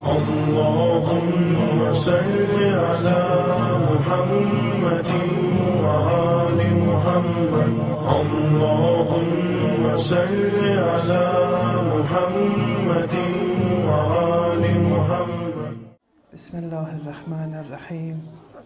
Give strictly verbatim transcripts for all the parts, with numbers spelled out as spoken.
اللهم صل على محمد وآل محمد اللهم صل على محمد وآل محمد Bismillah ar-Rahman ar-Rahim.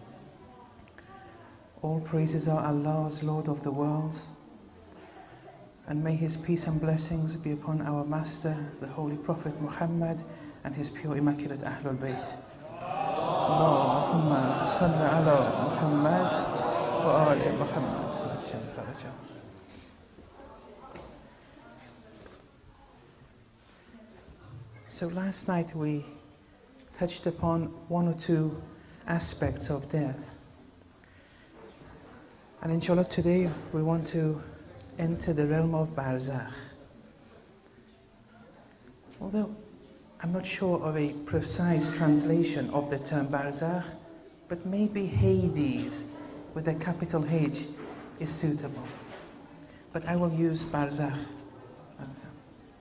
All praises are Allah's, Lord of the worlds, and may His peace and blessings be upon our Master, the Holy Prophet Muhammad, and his pure immaculate Ahlul Bayt. Allahumma salli ala Muhammad wa ali Muhammad. So last night we touched upon one or two aspects of death. And inshallah today we want to enter the realm of Barzakh. Although I'm not sure of a precise translation of the term Barzakh, but maybe Hades with a capital H is suitable. But I will use Barzakh as the term.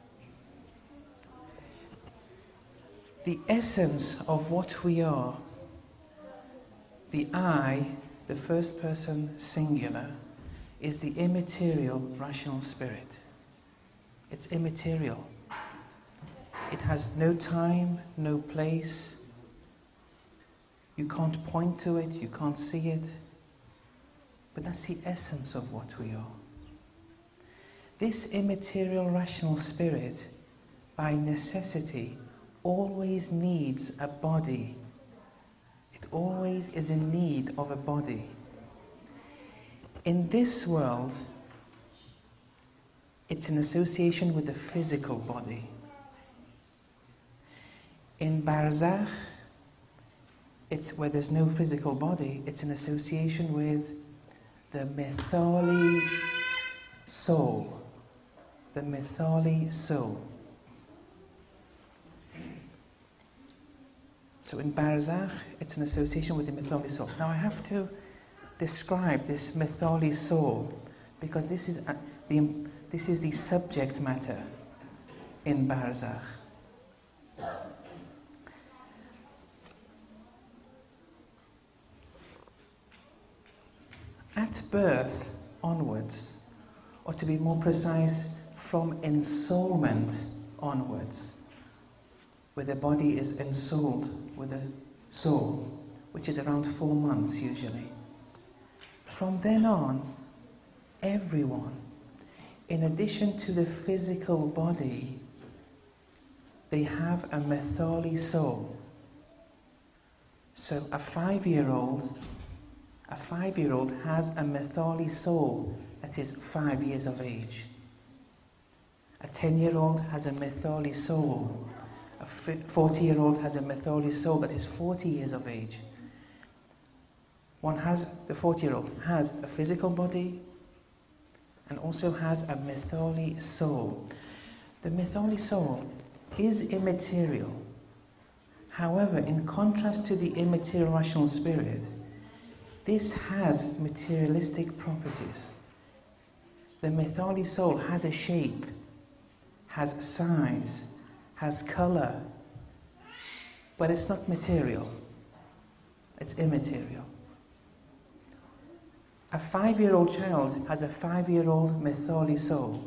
The essence of what we are, the I, the first person singular, is the immaterial rational spirit. It's immaterial. It has no time, no place. You can't point to it, you can't see it. But that's the essence of what we are. This immaterial rational spirit, by necessity, always needs a body. It always is in need of a body. In this world, it's an association with the physical body. In Barzakh, it's where there's no physical body, it's an association with the Mithali soul. The Mithali soul. So in Barzakh, it's an association with the Mithali soul. Now I have to describe this Mithali soul because this is, uh, the, this is the subject matter in Barzakh. At birth onwards, or to be more precise, from ensoulment onwards, where the body is ensouled with a soul, which is around four months usually. From then on, everyone, in addition to the physical body, they have a Mithali soul. So a five-year-old A five-year-old has a Mithali soul that is five years of age. A ten-year-old has a Mithali soul. A forty-year-old has a Mithali soul that is forty years of age. One has, the forty-year-old has a physical body and also has a Mithali soul. The Mithali soul is immaterial. However, in contrast to the immaterial rational spirit, this has materialistic properties. The Mithali soul has a shape, has size, has color, but it's not material. It's immaterial. A five-year-old child has a five-year-old Mithali soul.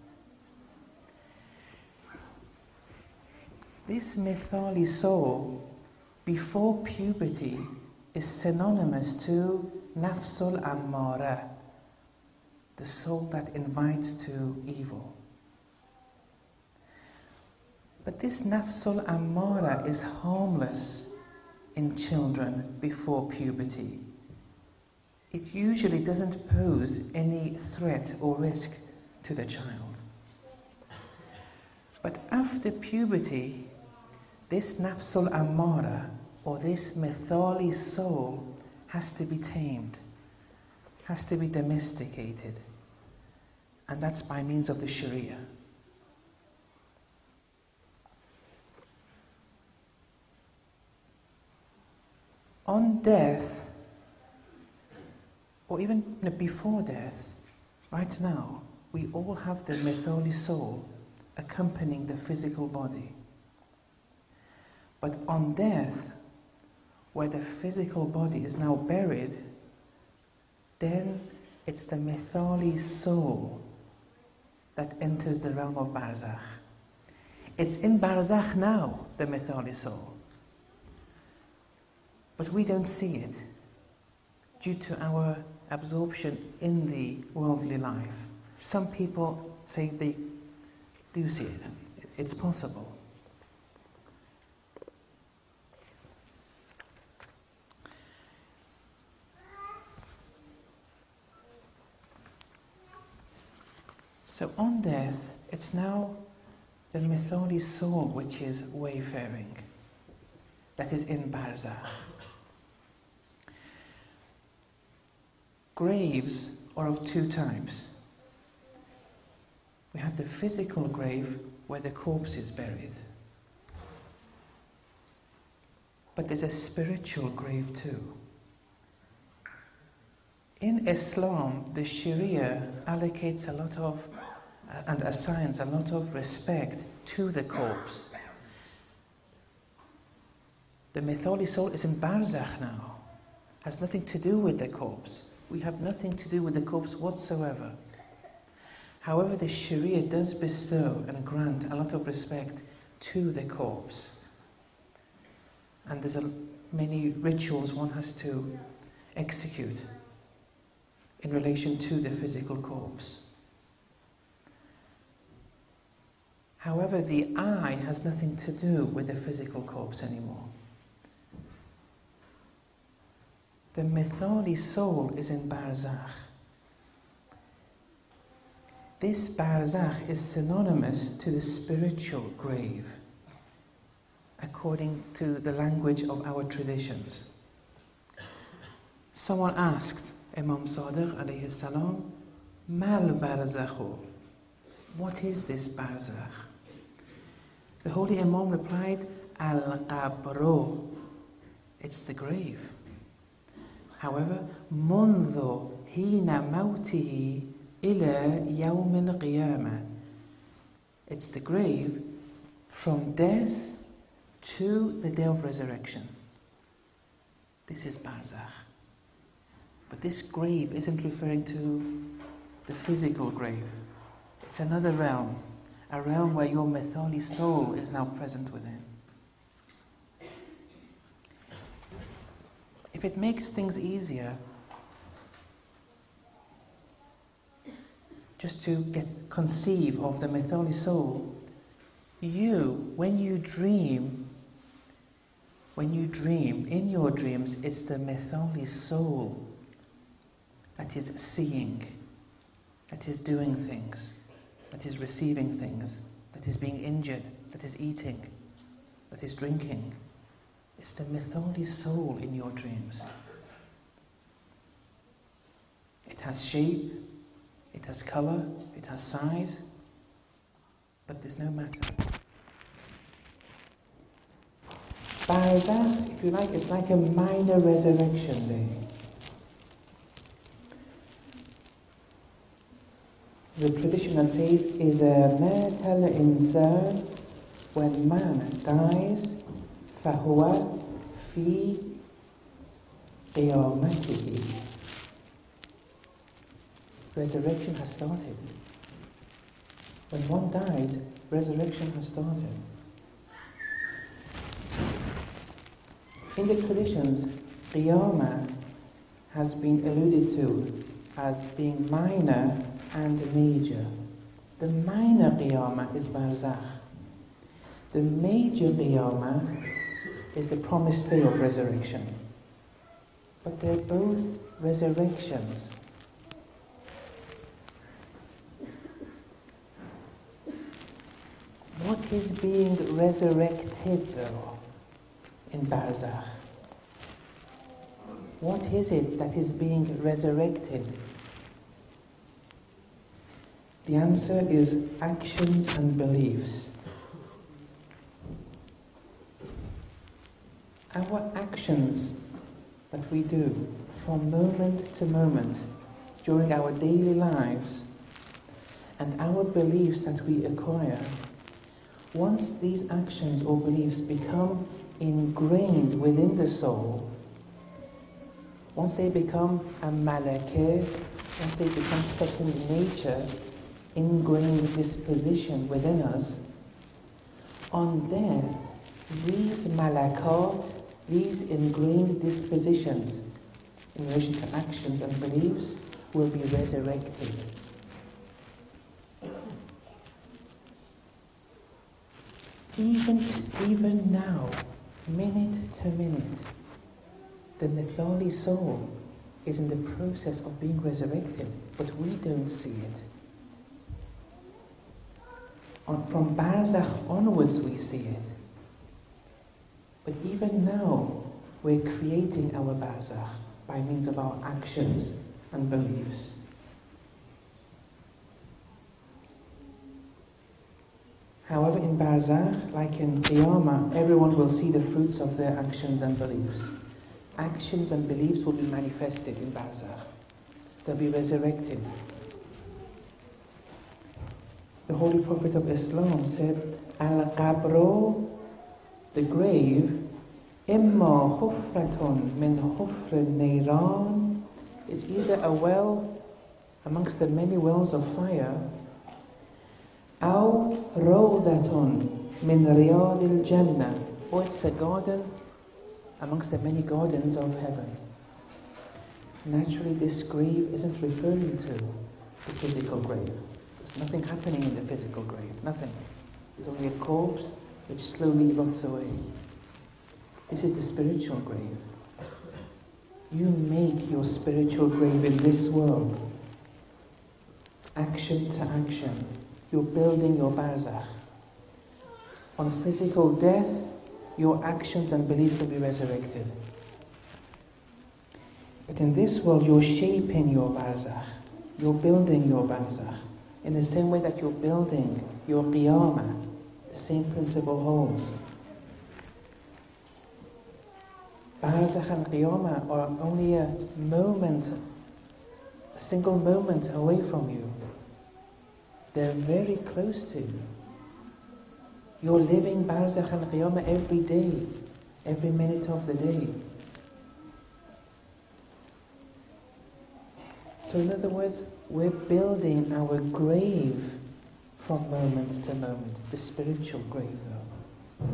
This Mithali soul, before puberty, is synonymous to Nafsul Ammara, the soul that invites to evil. But this Nafsul Ammara is harmless in children before puberty. It usually doesn't pose any threat or risk to the child. But after puberty, this Nafsul Ammara, or this Mithali soul, has to be tamed, has to be domesticated, and that's by means of the Sharia. On death, or even before death, right now, we all have the Mithali soul accompanying the physical body. But on death, where the physical body is now buried, then it's the Mithali soul that enters the realm of Barzakh. It's in Barzakh now, the Mithali soul. But we don't see it due to our absorption in the worldly life. Some people say they do see it. It's possible. So on death, it's now the Mithali soul which is wayfaring, that is in Barzakh. Graves are of two types. We have the physical grave where the corpse is buried. But there's a spiritual grave too. In Islam, the Sharia allocates a lot of, uh, and assigns a lot of respect to the corpse. The Mithali soul is in Barzakh now, has nothing to do with the corpse. We have nothing to do with the corpse whatsoever. However, the Sharia does bestow and grant a lot of respect to the corpse. And there's a, many rituals one has to execute in relation to the physical corpse. However, the eye has nothing to do with the physical corpse anymore. The Mithali soul is in Barzakh. This Barzakh is synonymous to the spiritual grave, according to the language of our traditions. Someone asked Imam Sadiq alayhi salam, Mal Barzakhu, what is this Barzakh? The Holy Imam replied, Al-Qabru, it's the grave. However, منذ حين موته إلى يوم القيامة, it's the grave from death to the day of resurrection. This is Barzakh. But this grave isn't referring to the physical grave. It's another realm, a realm where your Mithali soul is now present within. If it makes things easier, just to get conceive of the Mithali soul, you, when you dream, when you dream, in your dreams, it's the Mithali soul that is seeing, that is doing things, that is receiving things, that is being injured, that is eating, that is drinking. It's the Mithali soul in your dreams. It has shape, it has color, it has size, but there's no matter. Barzakh, if you like, it's like a minor resurrection day. The tradition that says, إِذَا مَاتَ الْإِنسَانُ, when man dies, فَهُوَ فِي قِيَامَتِهِ. Resurrection has started. When one dies, resurrection has started. In the traditions, Qiyamah has been alluded to as being minor and major. The minor Qiyamah is Barzakh. The major Qiyamah is the promised day of resurrection. But they're both resurrections. What is being resurrected though in Barzakh? What is it that is being resurrected? The answer is actions and beliefs. Our actions that we do from moment to moment during our daily lives and our beliefs that we acquire, once these actions or beliefs become ingrained within the soul, once they become a malakeh, once they become second nature, ingrained disposition within us, on death, these malakat, these ingrained dispositions in relation to actions and beliefs will be resurrected. Even, even now, minute to minute, the Mithali soul is in the process of being resurrected, but we don't see it. On, from Barzakh onwards we see it. But even now, we're creating our Barzakh by means of our actions and beliefs. However, in Barzakh, like in Qiyamah, everyone will see the fruits of their actions and beliefs. Actions and beliefs will be manifested in Barzakh. They'll be resurrected. The Holy Prophet of Islam said, Al-Qabro, the grave, Imma hufratun min hufrin neiran, it's either a well amongst the many wells of fire, aw rawdatun min riyadil jannah, or it's a garden amongst the many gardens of heaven. Naturally, this grave isn't referring to the physical grave. There's nothing happening in the physical grave, nothing. There's only a corpse which slowly rots away. This is the spiritual grave. You make your spiritual grave in this world. Action to action. You're building your barzakh. On physical death, your actions and beliefs will be resurrected. But in this world, you're shaping your barzakh. You're building your barzakh. In the same way that you're building your qiyamah, the same principle holds. Barzakh and qiyamah are only a moment, a single moment away from you. They're very close to you. You're living barzakh and qiyamah every day, every minute of the day. So in other words, we're building our grave from moment to moment, the spiritual grave though.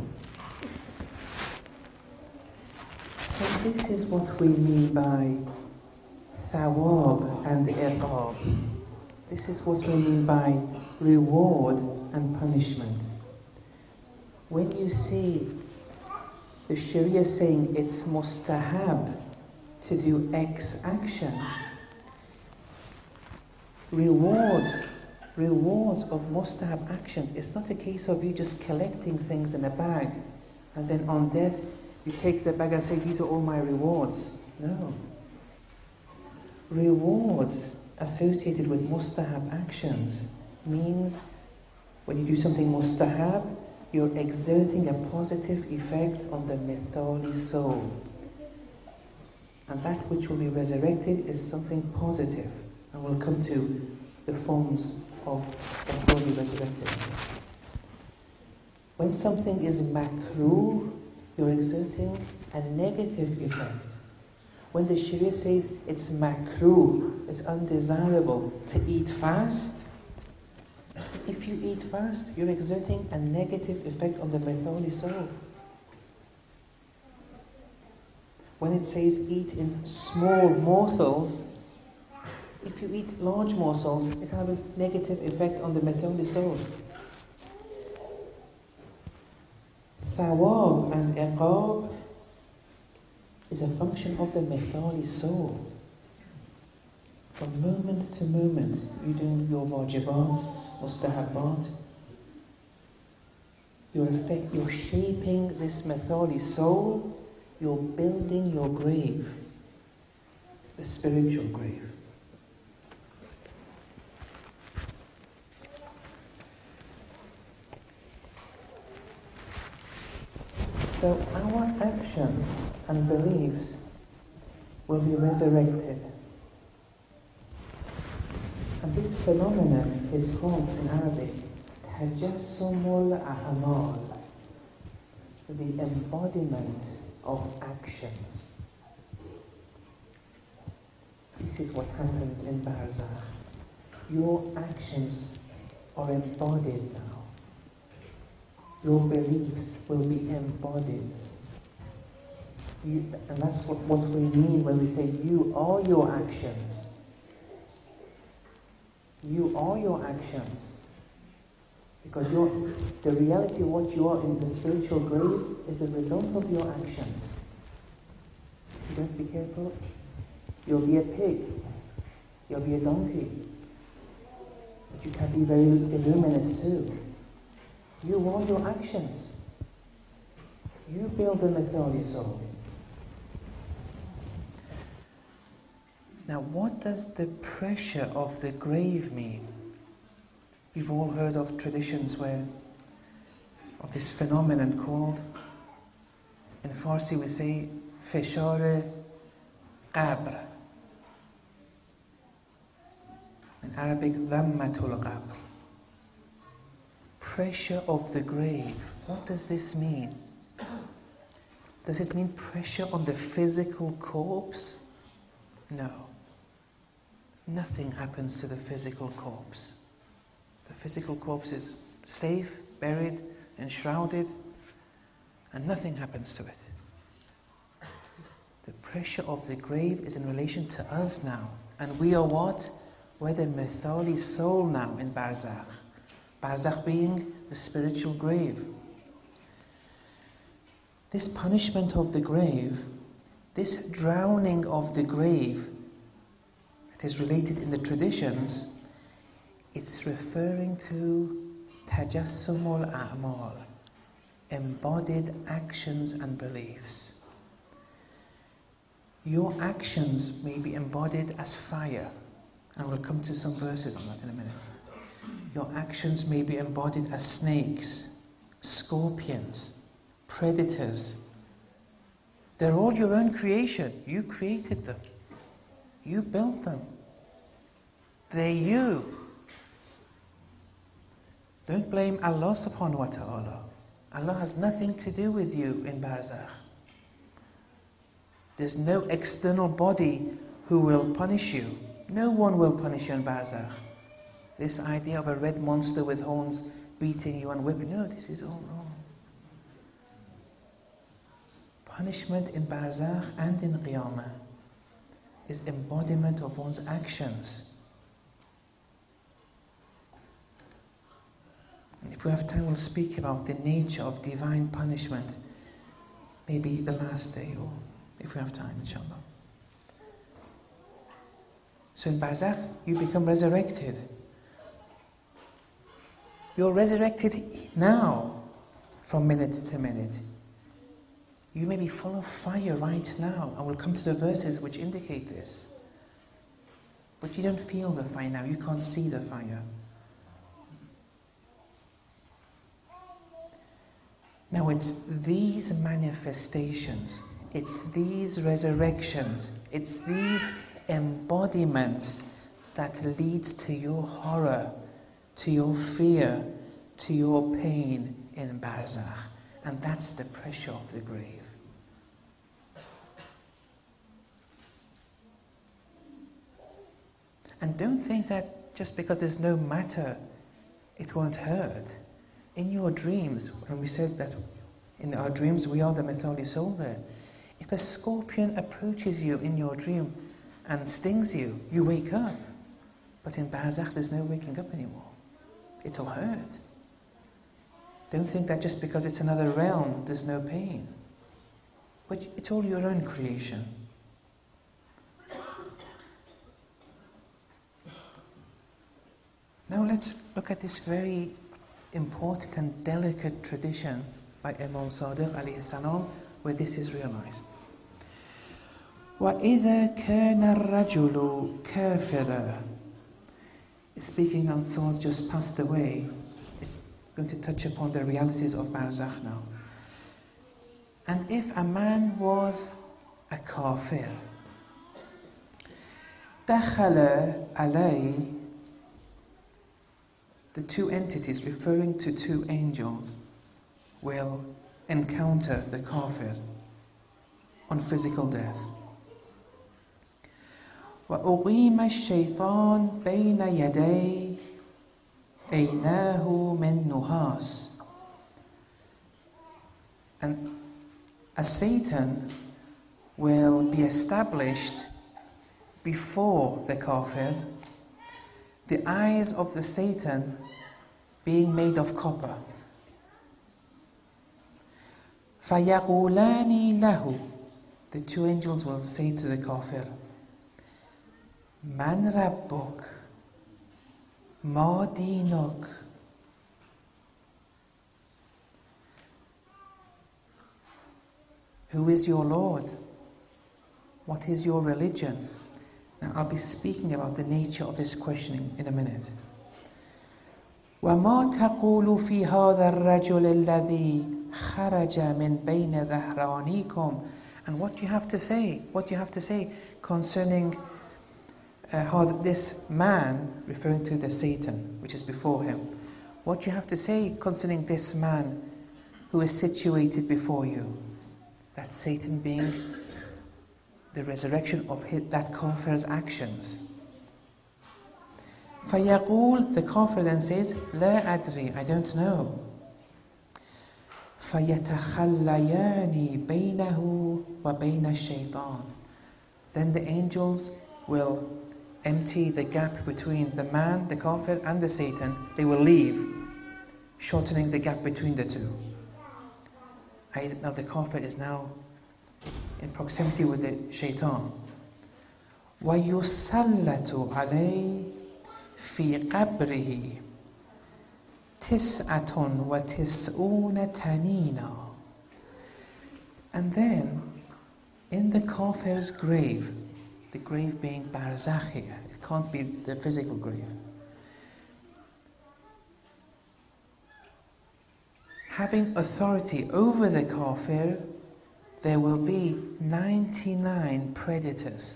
And this is what we mean by thawab and iqab. This is what we mean by reward and punishment. When you see the Sharia saying it's mustahab to do X action, rewards, rewards of mustahab actions, it's not a case of you just collecting things in a bag and then on death you take the bag and say, these are all my rewards. No. Rewards associated with mustahab actions means when you do something mustahab, you're exerting a positive effect on the mithali soul. And that which will be resurrected is something positive. And we'll come to the forms of what will be resurrected. When something is makruh, you're exerting a negative effect. When the Sharia says it's makruh, it's undesirable to eat fast, if you eat fast, you're exerting a negative effect on the mithali soul. When it says eat in small morsels, if you eat large morsels, it will have a negative effect on the mithali soul. Thawab and iqab is a function of the mithali soul. From moment to moment, you're doing your wajibat, mustahabat. You're, effect, you're shaping this mithali soul, you're building your grave, the spiritual grave. So our actions and beliefs will be resurrected. And this phenomenon is called in Arabic tajassumul a'mal. to the embodiment of actions. This is what happens in Barzakh. Your actions are embodied now. Your beliefs will be embodied. You, and that's what, what we mean when we say you are your actions. You are your actions. Because you're, the reality of what you are in the spiritual grave is a result of your actions. If you don't be careful, you'll be a pig. You'll be a donkey. But you can be very illuminous too. You are your actions. You build the Mithali soul. Now, what does the pressure of the grave mean? We've all heard of traditions where, of this phenomenon called, in Farsi we say, feshar qabr. In Arabic, dhammatul qabr. Pressure of the grave. What does this mean? Does it mean pressure on the physical corpse? No. Nothing happens to the physical corpse. The physical corpse is safe, buried, enshrouded, and nothing happens to it. The pressure of the grave is in relation to us now. And we are what? We're the Mithali soul now in Barzakh. Barzakh being the spiritual grave. This punishment of the grave, this drowning of the grave, that is related in the traditions, it's referring to tajassumul a'mal, embodied actions and beliefs. Your actions may be embodied as fire, and we'll come to some verses on that in a minute. Your actions may be embodied as snakes, scorpions, predators. They're all your own creation. You created them. You built them. They're you. Don't blame Allah subhanahu wa ta'ala. Allah has nothing to do with you in Barzakh. There's no external body who will punish you. No one will punish you in Barzakh. This idea of a red monster with horns beating you and whipping, no, this is all wrong. Punishment in Barzakh and in Qiyamah is embodiment of one's actions. And if we have time, we'll speak about the nature of divine punishment, maybe the last day, or if we have time, inshallah. So in Barzakh, you become resurrected. You're resurrected now, from minute to minute. You may be full of fire right now, and we'll come to the verses which indicate this. But you don't feel the fire now, you can't see the fire. Now it's these manifestations, it's these resurrections, it's these embodiments that leads to your horror, to your fear, to your pain in Barzakh. And that's the pressure of the grave. And don't think that just because there's no matter, it won't hurt. In your dreams, when we said that in our dreams we are the Mithali soul there, if a scorpion approaches you in your dream and stings you, you wake up. But in Barzakh there's no waking up anymore. It'll hurt. Don't think that just because it's another realm there's no pain. But it's all your own creation. Now let's look at this very important and delicate tradition by Imam Sadiq alayhi salam, where this is realized. وَإِذَا كَانَ الرَّجُلُ كَافِرًا. Speaking on souls just passed away, it's going to touch upon the realities of Barzakh now. And if a man was a kafir, دَخَلَ عَلَيْهِ, the two entities referring to two angels will encounter the kafir on physical death. وَأُقِيمَ الشَّيْطَانُ بَيْنَ يَدَيْ أَيْنَاهُ مِنْ نُحَاسٍ. And a Satan will be established before the kafir, the eyes of the Satan being made of copper. فَيَقُولَانِ لَهُ. The two angels will say to the kafir, مَنْ رَبُّكَ مَا دِينُكَ. Who is your Lord? What is your religion? Now I'll be speaking about the nature of this questioning in a minute. وَمَا تَقُولُ فِي هَذَا الرَّجُلِ الَّذِي خَرَجَ مِنْ بَيْنِ ظَهْرَانِكُمْ. And what you have to say, what you have to say concerning uh, how this man, referring to the Satan, which is before him, what you have to say concerning this man who is situated before you. That Satan being the resurrection of his, that kafir's actions. فَيَقُول. The kafir then says, لَا أَدْرِي. I don't know. فَيَتَخَلَّيَانِ بَيْنَهُ وَبَيْنَ الشَّيْطَانِ. Then the angels will empty the gap between the man, the kafir, and the Satan. They will leave, shortening the gap between the two. Now the kafir is now in proximity with the shaitan. وَيُسَلَّتُ عَلَيْهِ فِي قَبْرِهِ تِسْعَةٌ وَتِسْعُونَ تَنِينًا. And then, in the kafir's grave, the grave being barzakh here, it can't be the physical grave, having authority over the kafir, there will be ninety-nine predators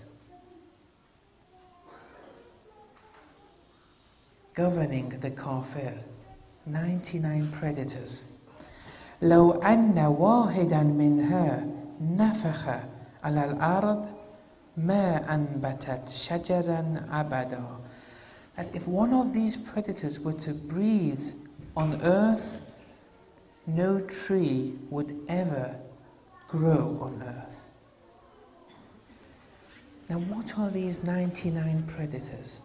governing the kafir. ninety-nine predators. لو أن واحدا منها نفخ على الأرض ما أنبتت شجرا أبدا. That if one of these predators were to breathe on earth, no tree would ever grow on earth. Now, what are these ninety-nine predators?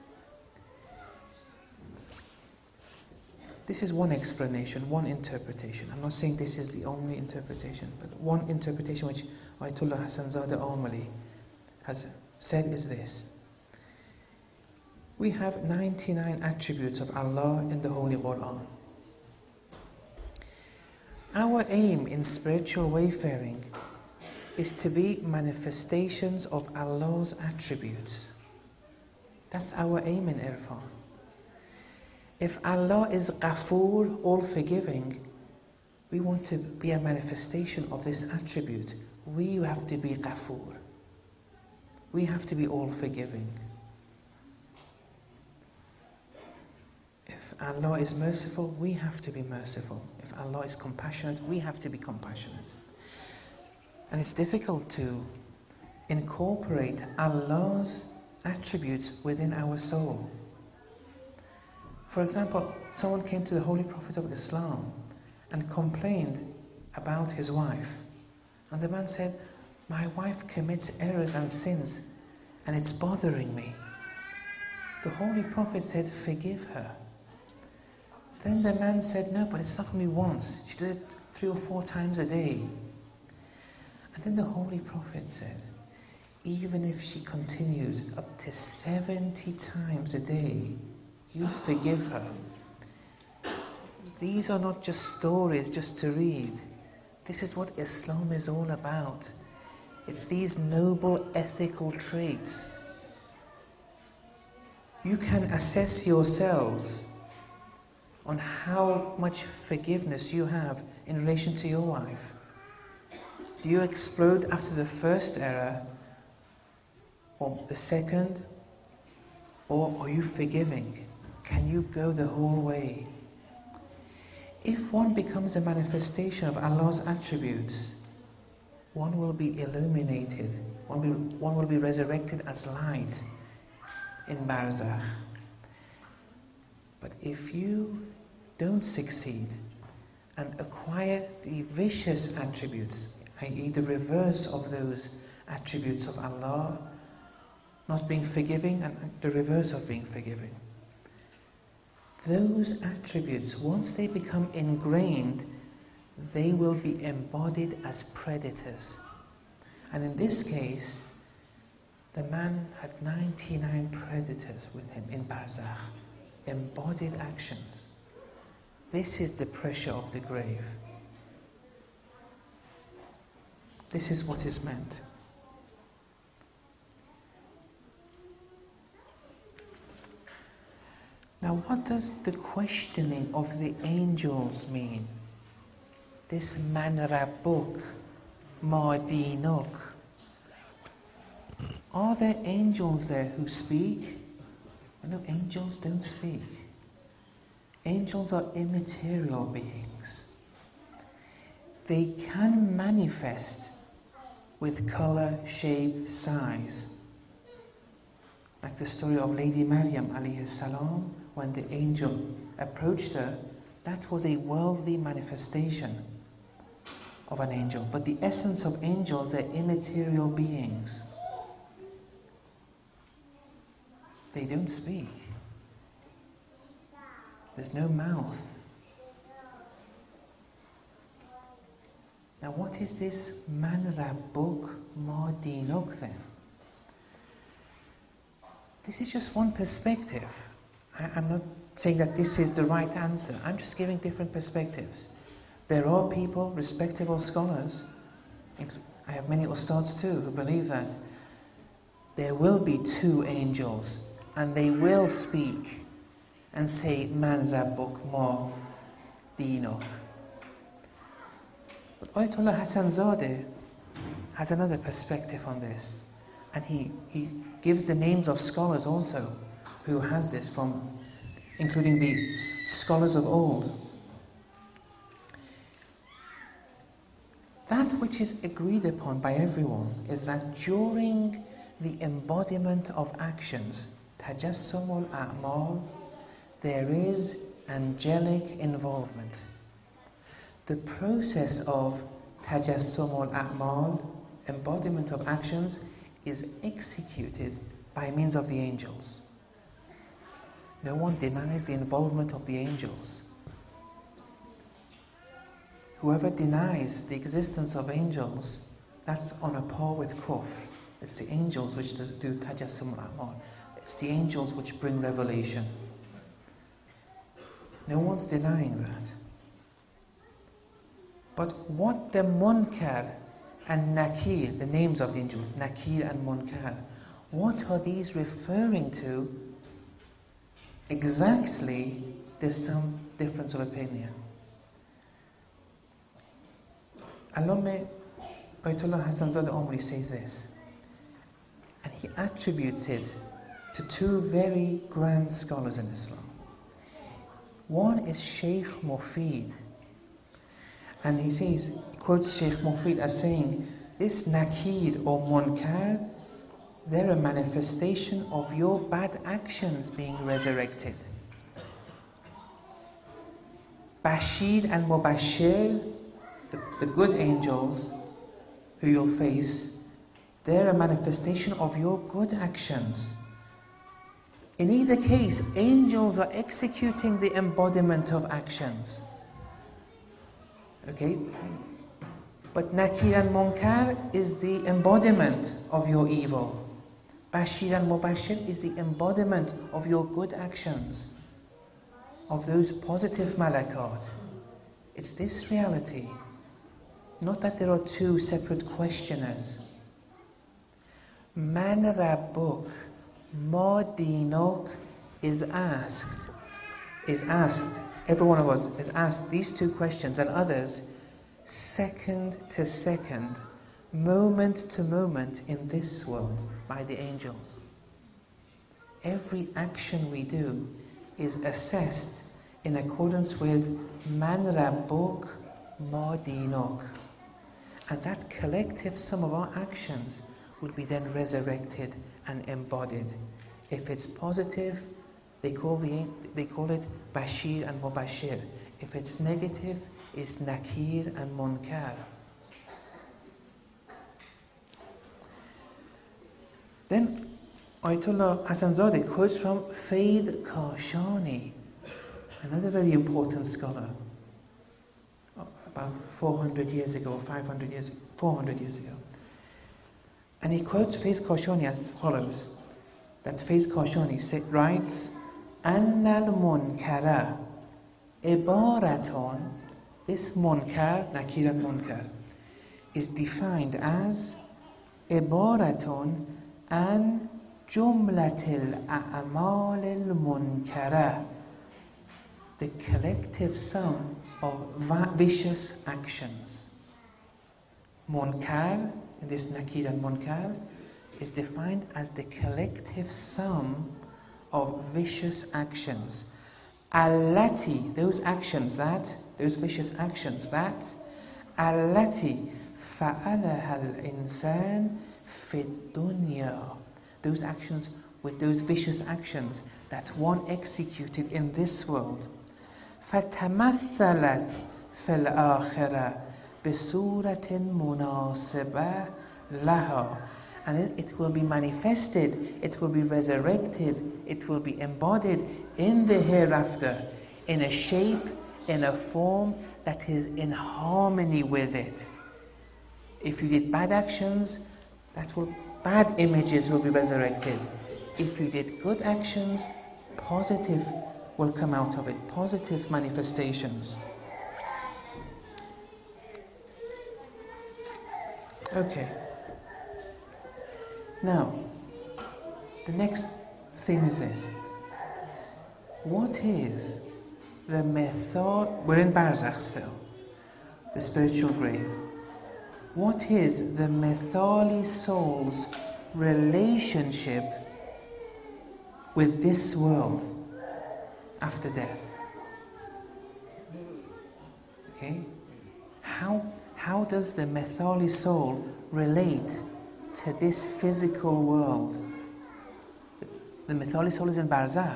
This is one explanation, one interpretation. I'm not saying this is the only interpretation, but one interpretation which Ayatollah Hassan Zadeh Amali has said is this. We have ninety-nine attributes of Allah in the Holy Quran. Our aim in spiritual wayfaring is to be manifestations of Allah's attributes. That's our aim in Irfan. If Allah is Ghafoor, all forgiving, we want to be a manifestation of this attribute. We have to be Ghafoor. We have to be all forgiving. If Allah is merciful, we have to be merciful. If Allah is compassionate, we have to be compassionate. And it's difficult to incorporate Allah's attributes within our soul. For example, someone came to the Holy Prophet of Islam and complained about his wife. And the man said, my wife commits errors and sins, and it's bothering me. The Holy Prophet said, forgive her. Then the man said, no, but it's not only once. She did it three or four times a day. And then the Holy Prophet said, even if she continues up to seventy times a day, you forgive her. These are not just stories just to read. This is what Islam is all about. It's these noble ethical traits. You can assess yourselves on how much forgiveness you have in relation to your wife. Do you explode after the first error, or the second, or are you forgiving? Can you go the whole way? If one becomes a manifestation of Allah's attributes, one will be illuminated, one will, one will be resurrected as light in Barzakh. But if you don't succeed and acquire the vicious attributes, that is the reverse of those attributes of Allah, not being forgiving and the reverse of being forgiving, those attributes, once they become ingrained, they will be embodied as predators. And in this case, the man had ninety-nine predators with him in Barzakh, embodied actions. This is the pressure of the grave. This is what is meant. Now, what does the questioning of the angels mean? This man rabbuk, ma dinuk. Are there angels there who speak? No, angels don't speak. Angels are immaterial beings. They can manifest with colour, shape, size. Like the story of Lady Maryam alayhi salam, when the angel approached her, that was a worldly manifestation of an angel. But the essence of angels, they're immaterial beings. They don't speak. There's no mouth. Now what is this man rabbuk ma dinuk then? This is just one perspective. I, I'm not saying that this is the right answer. I'm just giving different perspectives. There are people, respectable scholars, I have many ustads too, who believe that there will be two angels and they will speak and say, Man rabbuk ma dinuk. But Ayatollah Hassan Zadeh has another perspective on this. And he, he gives the names of scholars also who has this from, including the scholars of old. That which is agreed upon by everyone is that during the embodiment of actions, tajassum al-a'mal, there is angelic involvement. The process of tajassum al-a'mal, embodiment of actions, is executed by means of the angels. No one denies the involvement of the angels. Whoever denies the existence of angels, that's on a par with kufr. It's the angels which do tajassum al-a'mal. It's the angels which bring revelation. No one's denying that. But what the munkar and nakir, the names of the angels, nakir and munkar, what are these referring to? Exactly, there's some difference of opinion. Allama Ayatollah Hassan Zadeh Omri says this, and he attributes it to two very grand scholars in Islam. One is Sheikh Mufid, and he says, he quotes Sheikh Mufid as saying, this nakir or munkar, they're a manifestation of your bad actions being resurrected. Bashir and Mubashir, the, the good angels who you'll face, they're a manifestation of your good actions. In either case, angels are executing the embodiment of actions. Okay? But Nakir and Munkar is the embodiment of your evil. Bashir and Mubashir is the embodiment of your good actions, of those positive malakat. It's this reality. Not that there are two separate questioners. Man rabbuk ma dinuk is asked, is asked, every one of us is asked these two questions and others, second to second, moment to moment in this world by the angels. Every action we do is assessed in accordance with Man Rabbuk Ma Dinuk. And that collective sum of our actions will be then resurrected and embodied. If it's positive, they call, the, they call it Bashir and Mubashir. If it's negative, it's Nakir and Munkar. Then Ayatollah Hasanzadeh quotes from Faid Kashani, another very important scholar, about four hundred years ago, five hundred years, four hundred years ago. And he quotes Faid Kashani as follows, that Faid Kashani say, writes, Anna al-munkara ibaraton, this munkar, nakir and munkar, is defined as ibaraton an jumlatil a'mal al-munkara, the collective sum of vicious actions. Munkar, in this nakir and munkar, is defined as the collective sum of vicious actions. Allati, those actions that, those vicious actions that, allati fa'alaha al-insan fi dunya, those actions with those vicious actions that one executed in this world. فَتَمَثَّلَتْ فِي الْآخِرَةِ بِصُورَةٍ مُنَاسِبَةٍ لَهَا, and then it will be manifested, it will be resurrected, it will be embodied in the hereafter, in a shape, in a form that is in harmony with it. If you did bad actions, that will, bad images will be resurrected. If you did good actions, positive will come out of it, positive manifestations. Okay. Now, the next thing is this. What is the method? We're in Barzakh still, the spiritual grave. What is the Mithali soul's relationship with this world after death? Okay? How, how does the Mithali soul relate to this physical world? The Mithali soul is in Barzakh.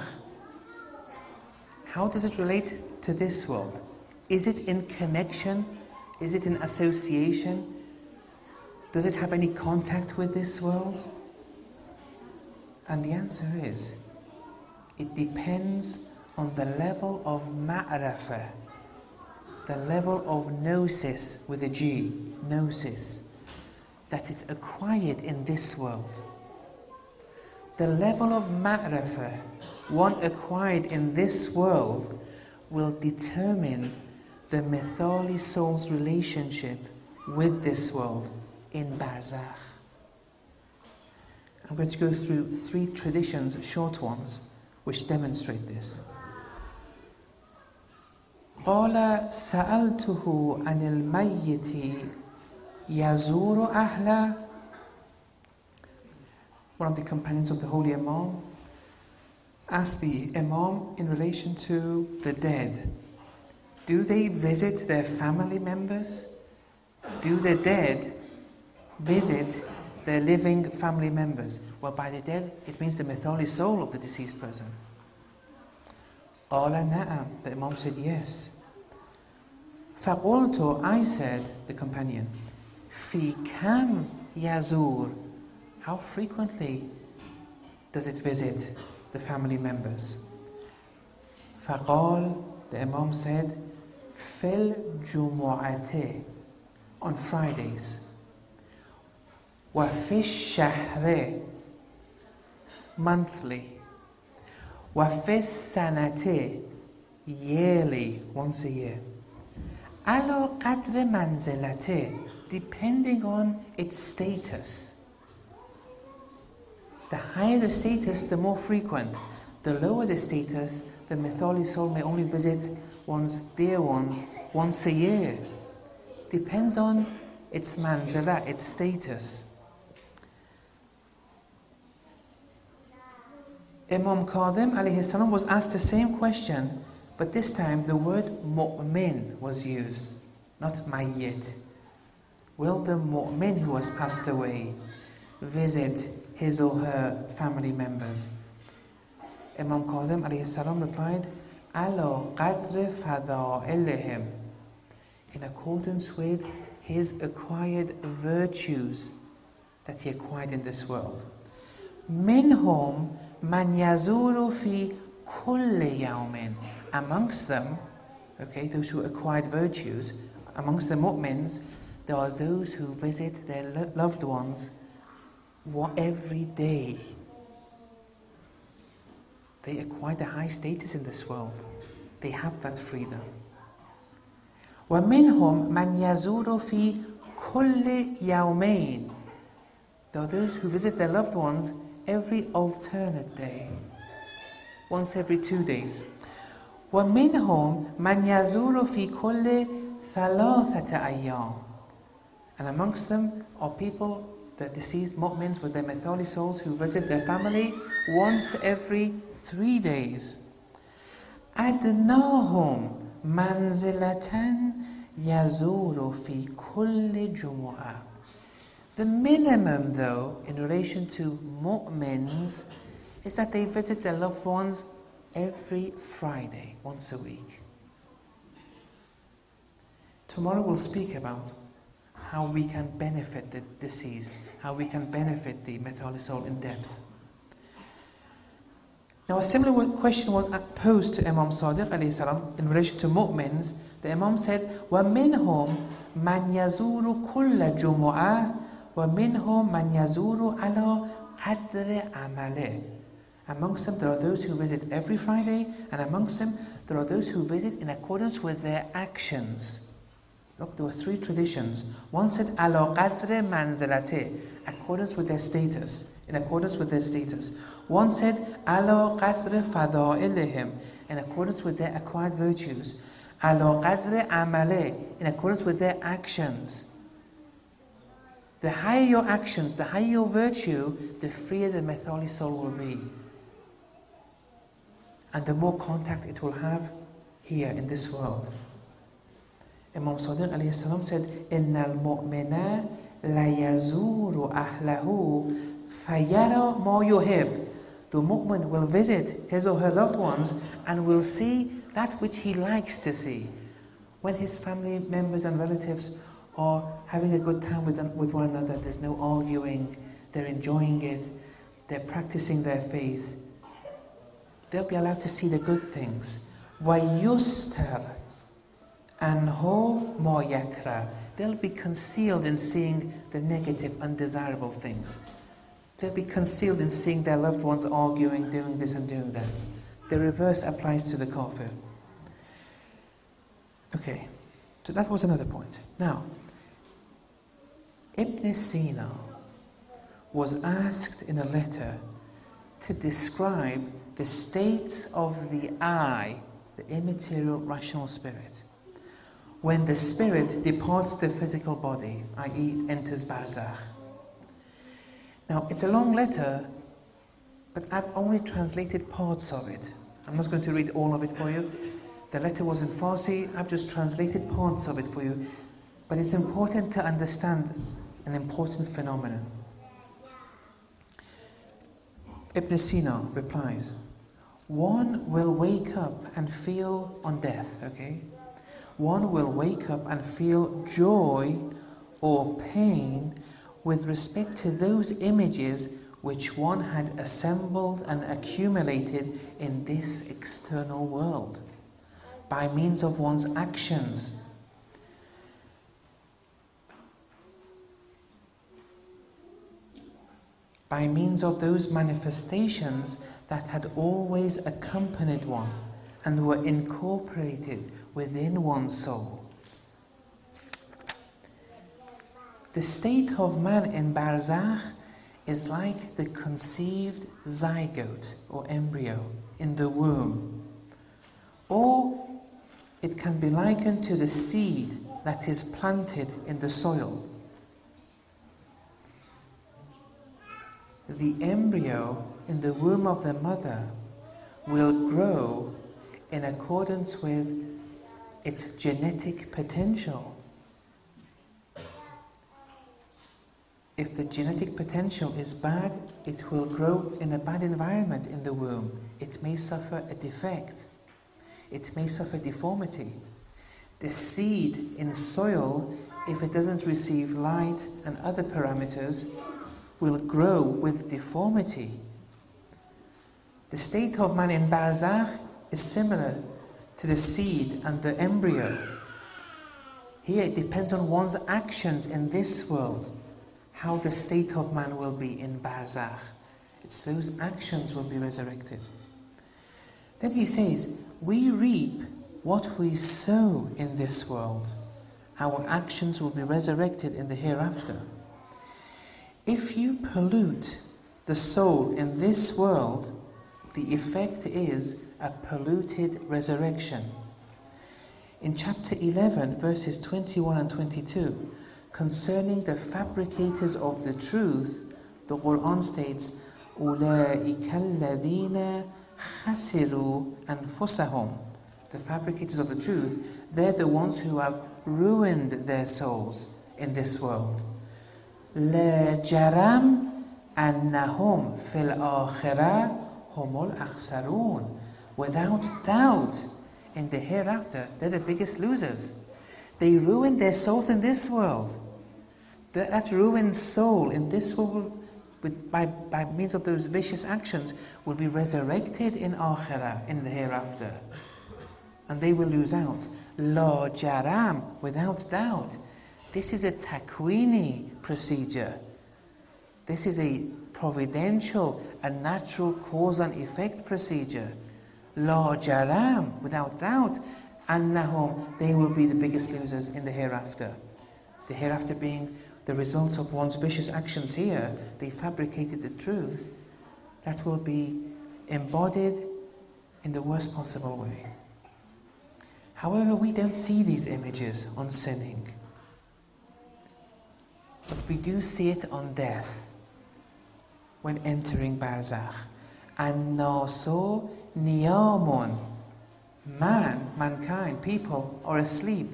How does it relate to this world? Is it in connection? Is it in association? Does it have any contact with this world? And the answer is, it depends on the level of ma'rafah, the level of gnosis with a G, gnosis, that it acquired in this world. The level of ma'rafah one acquired in this world will determine the Mithali soul's relationship with this world in Barzakh. I'm going to go through three traditions, short ones, which demonstrate this. قال سألته عن الميت يزور أهله. One of the companions of the Holy Imam asked the Imam in relation to the dead. Do they visit their family members? Do the dead visit their living family members? Well, by the dead, it means the Mithali soul of the deceased person. قال نعم. The Imam said yes. فقلت, I said, the companion, في كم يزور? How frequently does it visit the family members? فقال, the Imam said, في الجمعة, on Fridays. وفي الشهر, monthly. وفي السنة, yearly, once a year. على قدر منزلته, depending on its status. The higher the status, the more frequent. The lower the status, the Mithali soul may only visit one's dear ones once a year. Depends on its manzala, its status. Imam Kadhim alayhi salam was asked the same question But this time the word mu'min was used, not mayyit. Will the mu'min who has passed away visit his or her family members? Imam Kadhim alayhi salam replied, ala qadri fada'ilihim, in accordance with his acquired virtues that he acquired in this world. Minhum man yazuru fi kulli yawmin. Amongst them, okay, those who acquired virtues, amongst the mu'mins, there are those who visit their lo- loved ones every day. They acquired a high status in this world. They have that freedom. وَمِنْهُمْ مَنْ يَزُورُ فِي كُلِّ يَوْمَيْنِ. There are those who visit their loved ones every alternate day, once every two days. وَمِنْهُمْ مَنْ يَزُورُ فِي كُلِّ ثَلَاثَةَ أَيَّامٍ. And amongst them are people, the deceased mu'mins with their mithali souls, who visit their family once every three days. أَدْنَاهُمْ مَنْزِلَةً يَزُورُ فِي كُلِّ جُمُعَةٍ. The minimum, though, in relation to mu'mins, is that they visit their loved ones every Friday, once a week. Tomorrow we'll speak about how we can benefit the deceased, how we can benefit the mithali soul in depth. Now a similar question was posed to Imam Sadiq alayhi salam in relation to mu'mins. The Imam said, وَمِنْهُمْ مَنْ يَزُورُ كُلَّ جُمُعَةٍ وَمِنْهُمْ مَنْ يَزُورُ عَلَى قَدْرِ عَمَلِهِ. Amongst them there are those who visit every Friday, and amongst them there are those who visit in accordance with their actions. Look, there were three traditions. One said, عَلَى قَدْرِ مَنْزِلَتِهِ, accordance with their status, in accordance with their status. One said, عَلَى قَدْرِ فَضَائِلِهِمْ, in accordance with their acquired virtues. عَلَى قَدْرِ عَمَلِهِ, in accordance with their actions. The higher your actions, the higher your virtue, the freer the mithali soul will be. And the more contact it will have here in this world. Imam Sadiq alayhi salam said, إِنَّ الْمُؤْمِنَ لَيَزُورُ أَهْلَهُ فَيَرَى مَا يُحِبُّ. The mu'min will visit his or her loved ones and will see that which he likes to see. When his family members and relatives are having a good time with, with one another, there's no arguing, they're enjoying it, they're practicing their faith, they'll be allowed to see the good things. وَيُسْتَرْ أَنْهُ مَا يَكْرَهُ. They'll be concealed in seeing the negative, undesirable things. They'll be concealed in seeing their loved ones arguing, doing this and doing that. The reverse applies to the kafir. Okay, so that was another point. Now, Ibn Sina was asked in a letter to describe the states of the I, the immaterial rational spirit, when the spirit departs the physical body, that is enters barzakh. Now, it's a long letter, but I've only translated parts of it. I'm not going to read all of it for you. The letter was in Farsi, I've just translated parts of it for you. But it's important to understand an important phenomenon. Ibn Sina replies, one will wake up and feel on death, okay? One will wake up and feel joy or pain with respect to those images which one had assembled and accumulated in this external world by means of one's actions. By means of those manifestations that had always accompanied one and were incorporated within one's soul. The state of man in barzakh is like the conceived zygote or embryo in the womb. Or it can be likened to the seed that is planted in the soil. The embryo in the womb of the mother will grow in accordance with its genetic potential. If the genetic potential is bad, it will grow in a bad environment in the womb. It may suffer a defect. It may suffer deformity. The seed in soil, if it doesn't receive light and other parameters, will grow with deformity. The state of man in Barzakh is similar to the seed and the embryo. Here it depends on one's actions in this world, how the state of man will be in Barzakh. It's those actions will be resurrected. Then he says, we reap what we sow in this world. Our actions will be resurrected in the hereafter. If you pollute the soul in this world, the effect is a polluted resurrection. In chapter eleven, verses twenty-one and twenty-two, concerning the fabricators of the truth, the Quran states, أُولَٰئِكَ الَّذِينَ خَسِرُوا أَنفُسَهُمْ. The fabricators of the truth, they're the ones who have ruined their souls in this world. لَا جَرَمْ أَنَّهُمْ فِي الْآخِرَةِ هُمُ الْأَخْسَرُونَ. Without doubt, in the hereafter, they're the biggest losers. They ruined their souls in this world. That, that ruined soul in this world, with, by, by means of those vicious actions, will be resurrected in Akhirah, in the hereafter. And they will lose out. La jaram, without doubt. This is a takwini procedure. This is a providential and natural cause and effect procedure. La jaram, without doubt. Annahum, they will be the biggest losers in the hereafter. The hereafter being the results of one's vicious actions here. They fabricated the truth that will be embodied in the worst possible way. However, we don't see these images on sinning. But we do see it on death when entering Barzakh. An-nasu niyamun. Man, mankind, people are asleep.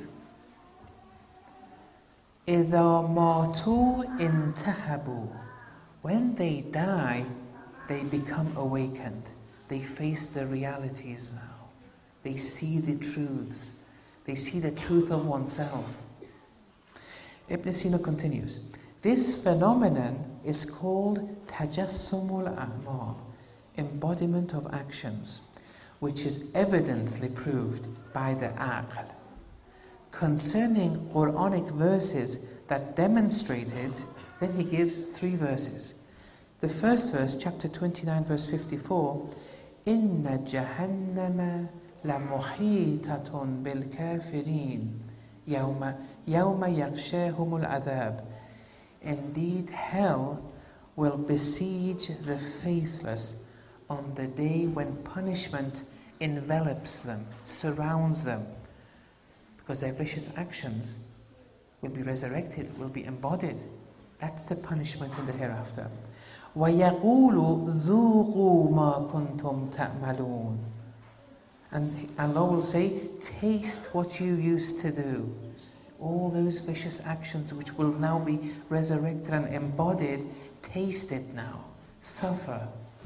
إِذَا مَاتُوا انْتَهَبُوا. When they die, they become awakened. They face the realities now. They see the truths. They see the truth of oneself. Ibn Sina continues, this phenomenon is called tajassumul a'mal, embodiment of actions, which is evidently proved by the aql. Concerning Quranic verses that demonstrate it, then he gives three verses. The first verse, chapter twenty-nine, verse fifty-four, Inna jahannama la muhitatun bil kafirin yawma yawma yaghshahumul adhab. Indeed, hell will besiege the faithless on the day when punishment envelops them, surrounds them, because their vicious actions will be resurrected, will be embodied. That's the punishment in the hereafter. وَيَقُولُ ذُوقُوا مَا كُنْتُمْ تَعْمَلُونَ. And Allah will say, taste what you used to do. All those vicious actions which will now be resurrected and embodied, taste it now. Suffer.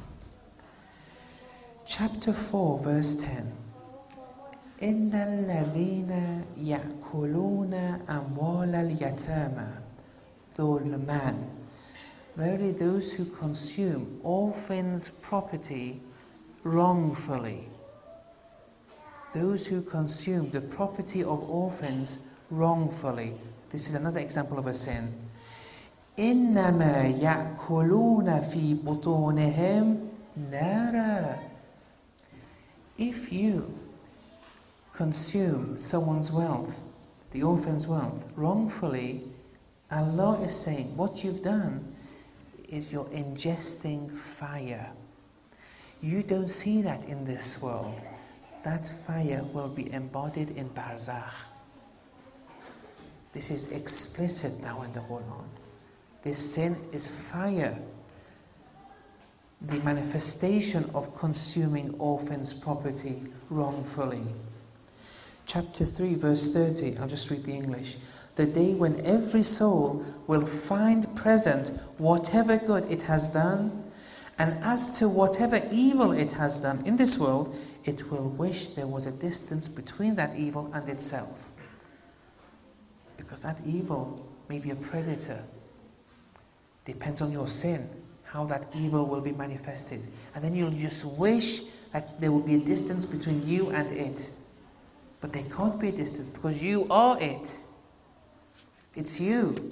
Chapter four, verse ten. إِنَّ الَّذِينَ يَأْكُلُونَ أَمْوَالَ الْيَتَامَى ظُلْمًا. Verily those who consume orphans' property wrongfully. Those who consume the property of orphans wrongfully. This is another example of a sin. إِنَّمَا يَأْكُلُونَ فِي بُطُونِهِمْ نَارًا. If you consume someone's wealth, the orphan's wealth, wrongfully, Allah is saying, what you've done is you're ingesting fire. You don't see that in this world. That fire will be embodied in Barzakh. This is explicit now in the Quran. This sin is fire. the manifestation of consuming orphans' property wrongfully. Chapter three, verse thirty, I'll just read the English. The day when every soul will find present whatever good it has done, and as to whatever evil it has done in this world, it will wish there was a distance between that evil and itself. Because that evil may be a predator. Depends on your sin, how that evil will be manifested. And then you'll just wish that there will be a distance between you and it. But there can't be a distance because you are it. It's you.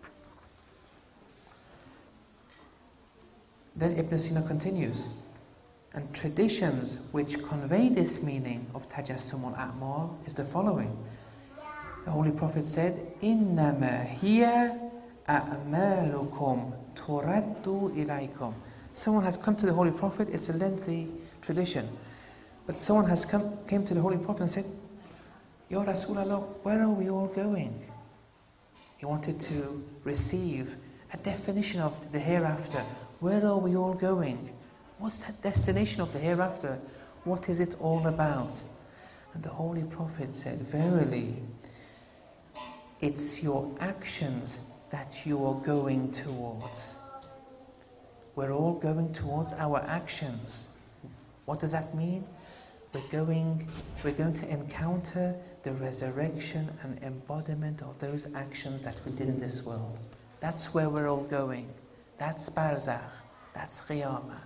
Then Ibn Sina continues, and traditions which convey this meaning of tajassum al-a'mal is the following. The Holy Prophet said, إِنَّمَا هِيَ أَعْمَالُكُمْ تُرَدُّ إِلَيْكُمْ. Someone has come to the Holy Prophet, it's a lengthy tradition, but someone has come came to the Holy Prophet and said, Ya Rasulallah, where are we all going? He wanted to receive a definition of the hereafter. Where are we all going? What's that destination of the hereafter? What is it all about? And the Holy Prophet said, verily, it's your actions that you are going towards. We're all going towards our actions. What does that mean? We're going, we're going to encounter the resurrection and embodiment of those actions that we did in this world. That's where we're all going. That's barzakh. That's qiyamah.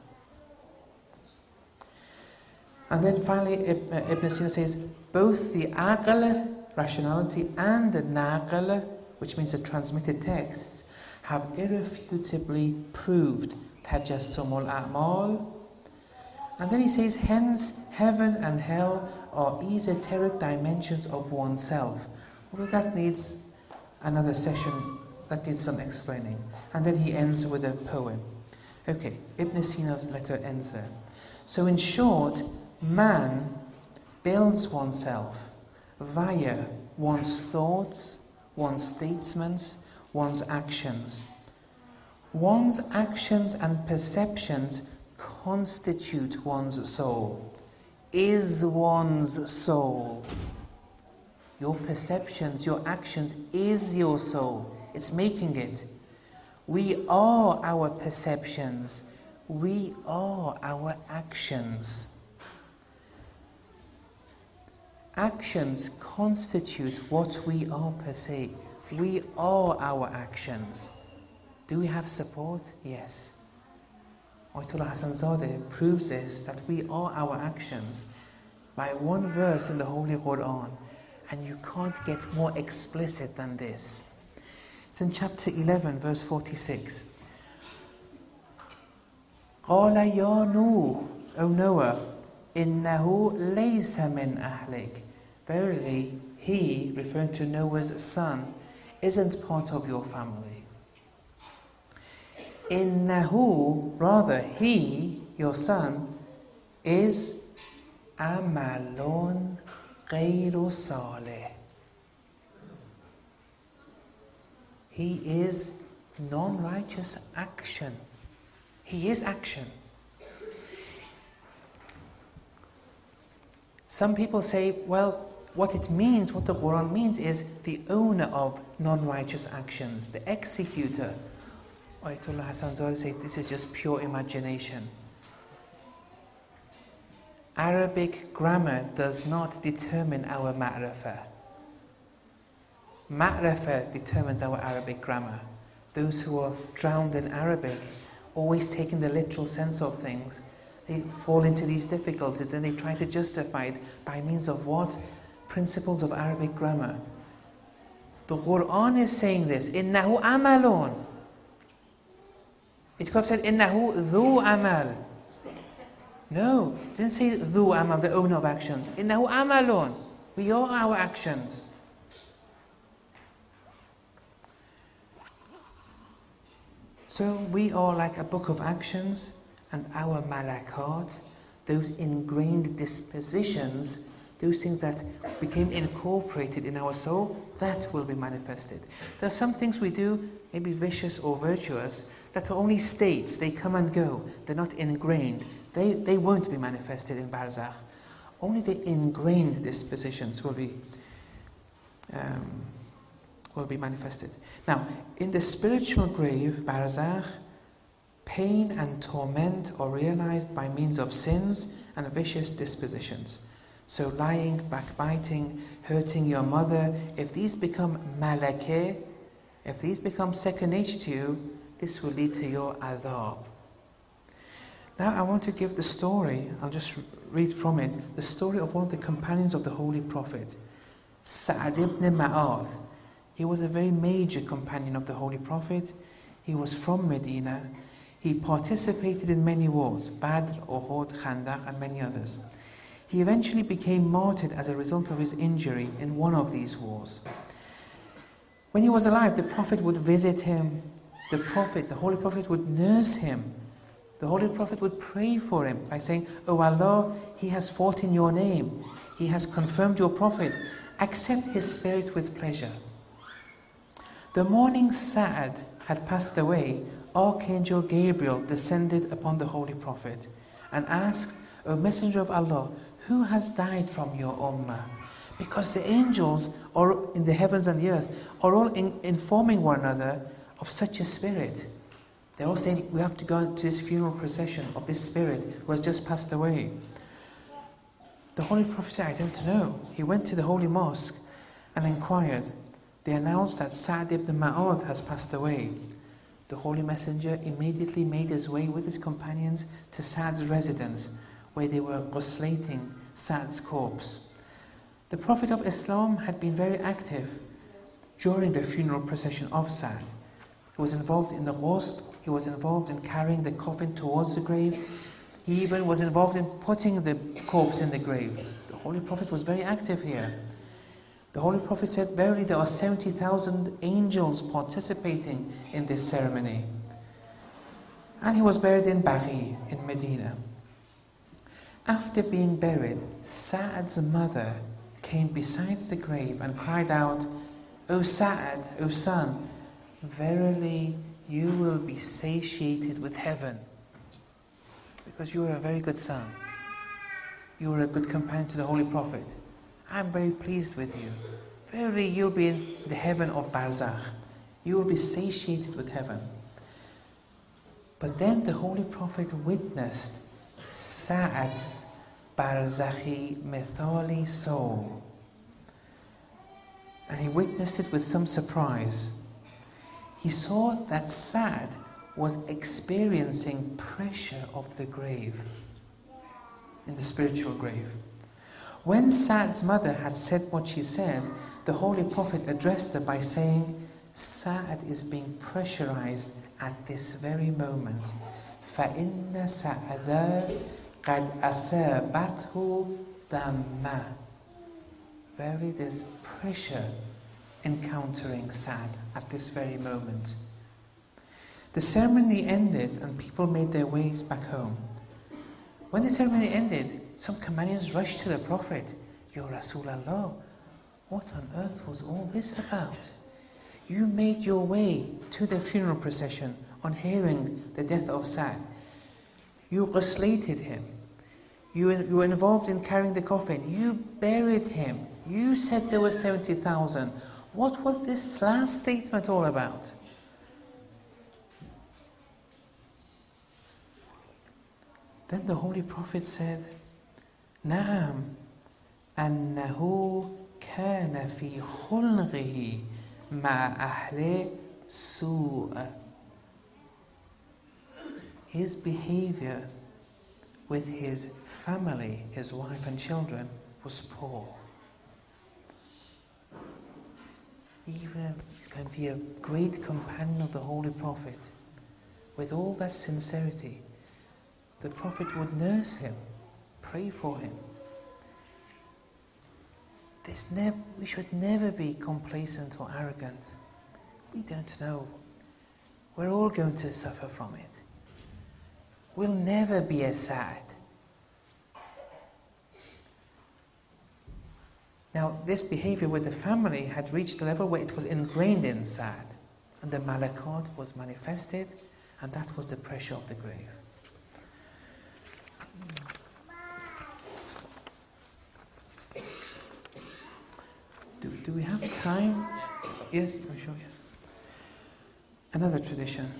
And then finally, Ibn Sina says, both the aql, rationality, and the naql, which means the transmitted texts, have irrefutably proved tajassum al-a'mal. And then he says, hence, heaven and hell are esoteric dimensions of oneself. Although that needs another session, that needs some explaining. And then he ends with a poem. Okay, Ibn Sina's letter ends there. So in short, man builds oneself via one's thoughts, one's statements, one's actions. One's actions and perceptions constitute one's soul, is one's soul. Your perceptions, your actions is your soul. It's making it. We are our perceptions. We are our actions. Actions constitute what we are per se. We are our actions. Do we have support? Yes. Ayatollah Hassan Zadeh proves this, that we are our actions by one verse in the Holy Quran, and you can't get more explicit than this. It's in chapter eleven, verse forty-six. قَالَ يَا نُوحُ, O Noah, إِنَّهُ لَيْسَ مِنْ أَهْلِكَ. Verily, he, referring to Noah's son, isn't part of your family. Innahu, rather, he, your son, is amalun ghayru salih. He is non-righteous action. He is action. Some people say, well, what it means, what the Quran means, is the owner of non-righteous actions, the executor. Ayatollah Hassan Zadeh says this is just pure imagination. Arabic grammar does not determine our ma'rifah. Ma'rifah determines our Arabic grammar. Those who are drowned in Arabic, always taking the literal sense of things, they fall into these difficulties and they try to justify it by means of what? Principles of Arabic grammar. The Quran is saying this, إِنَّهُ amalun. It could have said, إِنَّهُ ذُو amal. No, it didn't say ذُو amal, the owner of actions. إِنَّهُ amalun. We are our actions. So we are like a book of actions, and our malakat, those ingrained dispositions, those things that became incorporated in our soul, that will be manifested. There are some things we do, maybe vicious or virtuous, that are only states, they come and go, they're not ingrained. They, they won't be manifested in Barzakh. Only the ingrained dispositions will be, um, will be manifested. Now, in the spiritual grave, Barzakh, pain and torment are realized by means of sins and vicious dispositions. So lying, backbiting, hurting your mother, if these become malakeh, if these become second nature to you, this will lead to your adhab. Now I want to give the story, I'll just read from it, the story of one of the companions of the Holy Prophet, Sa'ad ibn Ma'adh. He was a very major companion of the Holy Prophet. He was from Medina. He participated in many wars, Badr, Uhud, Khandaq, and many others. He eventually became martyred as a result of his injury in one of these wars. When he was alive, the Prophet would visit him. The Prophet, the Holy Prophet would nurse him. The Holy Prophet would pray for him by saying, "Oh Allah, he has fought in your name. He has confirmed your Prophet. Accept his spirit with pleasure." The morning Sa'ad had passed away, Archangel Gabriel descended upon the Holy Prophet and asked, "O Messenger of Allah, who has died from your ummah?" Because the angels are in the heavens and the earth are all in, informing one another of such a spirit. They're all saying, we have to go to this funeral procession of this spirit who has just passed away. The Holy Prophet said, "I don't know." He went to the Holy Mosque and inquired. They announced that Sa'ad ibn Ma'adh has passed away. The Holy Messenger immediately made his way with his companions to Sa'ad's residence, where they were ghuslating Sa'ad's corpse. The Prophet of Islam had been very active during the funeral procession of Sa'ad. He was involved in the ghusl, he was involved in carrying the coffin towards the grave, he even was involved in putting the corpse in the grave. The Holy Prophet was very active here. The Holy Prophet said, "Verily there are seventy thousand angels participating in this ceremony." And he was buried in Baghi, in Medina. After being buried, Sa'ad's mother came beside the grave and cried out, "O Sa'ad, O son, verily you will be satiated with heaven, because you are a very good son. You are a good companion to the Holy Prophet. I'm very pleased with you. Verily you'll be in the heaven of Barzakh. You will be satiated with heaven." But then the Holy Prophet witnessed Sa'ad's Barzakhi Mithali soul. And he witnessed it with some surprise. He saw that Sa'ad was experiencing pressure of the grave, in the spiritual grave. When Sa'ad's mother had said what she said, the Holy Prophet addressed her by saying, "Sa'ad is being pressurized at this very moment. فَإِنَّ سَعَدًا قَدْ أَصَابَتْهُ دَمًّا." Very, there's pressure encountering Sa'ad at this very moment. The ceremony ended and people made their ways back home. When the ceremony ended, some companions rushed to the Prophet. "Ya Rasulallah, what on earth was all this about? You made your way to the funeral procession on hearing the death of Sa'ad. You ghuslated him. You, you were involved in carrying the coffin. You buried him. You said there were seventy thousand. What was this last statement all about?" Then the Holy Prophet said, "Na'am, أنه كان في خلقه مع أهل سوء." His behavior with his family, his wife and children, was poor. Even you can be a great companion of the Holy Prophet with all that sincerity. The Prophet would nurse him, pray for him. This nev- we should never be complacent or arrogant. We don't know. We're all going to suffer from it. We'll never be as sad. Now, this behavior with the family had reached a level where it was ingrained inside, and the malakut was manifested, and that was the pressure of the grave. Do, do we have time? Yes, I'm sure, yes. Another tradition.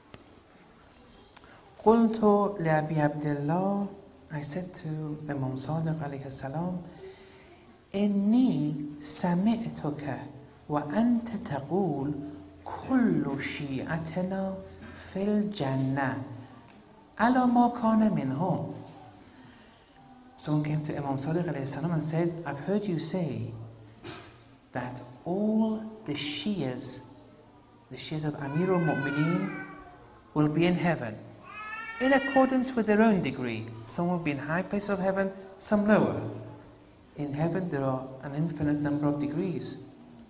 قلت لأبي عبد الله, I said to Imam Sadiq alayhi salam, إني سمعتك وأنت تقول كل شيعتنا في الجنة على ما كان منهم. Someone came to Imam Sadiq alayhi salam and said, I've heard you say that all the Shias, the Shias of Amir al-Mu'mineen, will be in heaven in accordance with their own degree. Some will be in high places of heaven, some lower. In heaven there are an infinite number of degrees.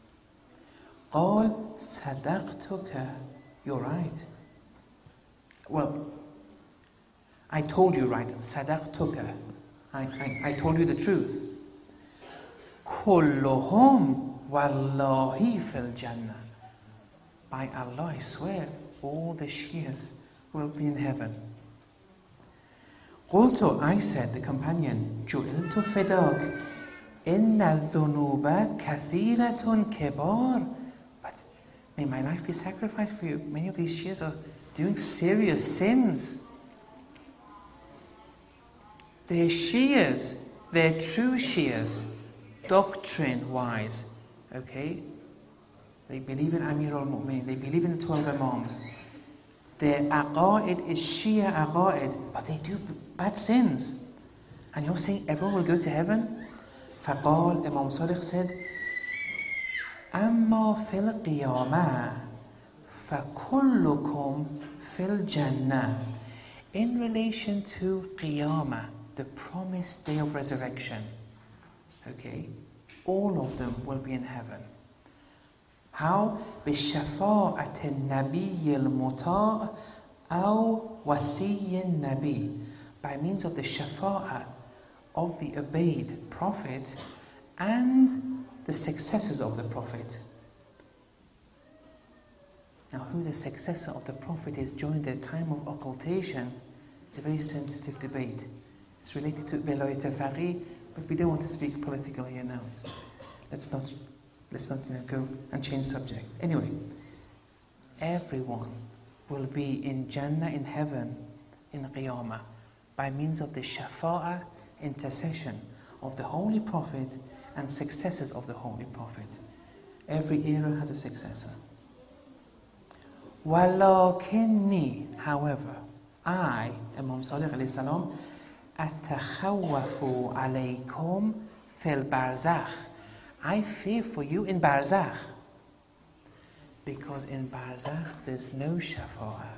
قال صدقتك, you're right. Well, I told you right. صدقتك, I, I, I told you the truth. كلهم والله في الجنة. By Allah, I swear, all the Shias will be in heaven. قلت, I said, the companion, جعلت فداك إن الذنوب كثيرة كبار. But may my life be sacrificed for you. Many of these Shias are doing serious sins. They're Shias, they're true Shias, doctrine-wise, okay? They believe in Amir al-Mu'mineen, they believe in the twelve Imams. Their aqa'id is Shia aqa'id, but they do bad sins. And you're saying everyone will go to heaven? فقال, Imam Sadiq said, أما في القيامة فكلكم في الجنة. In relation to Qiyamah, the promised day of resurrection, okay, all of them will be in heaven. How? بشفاعة النبي المطاع أو وصي النبي. By means of the shafa'ah of the obeyed prophet and the successors of the prophet. Now, who the successor of the prophet is during the time of occultation, it's a very sensitive debate. It's related to Belayt al-Faqih, but we don't want to speak politically here now. Let's not, let's not you know, go and change subject. Anyway, everyone will be in Jannah, in heaven, in Qiyamah, by means of the shafa'ah, intercession of the Holy Prophet and successors of the Holy Prophet. Every era has a successor. وَلَكِنِّي, however, I, Imam Sadiq alayhi salam, أَتَخَوَّفُ عَلَيْكُمْ فِي الْبَرْزَخِ. I fear for you in Barzakh. Because in Barzakh there's no shafa'ah.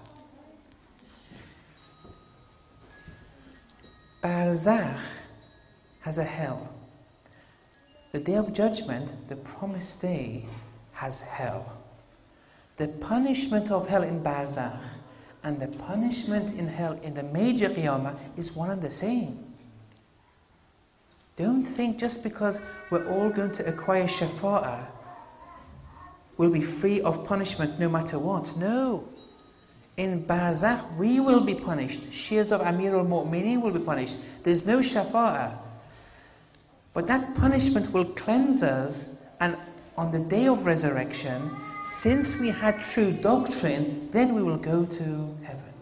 Barzakh has a hell. The day of judgment, the promised day, has hell. The punishment of hell in Barzakh and the punishment in hell in the major Qiyamah is one and the same. Don't think just because we're all going to acquire shafa'ah, we'll be free of punishment no matter what. No. In Barzakh, we will be punished. Shias of Amir al-Mu'mineen will be punished. There's no shafa'ah. But that punishment will cleanse us, and on the day of resurrection, since we had true doctrine, then we will go to heaven.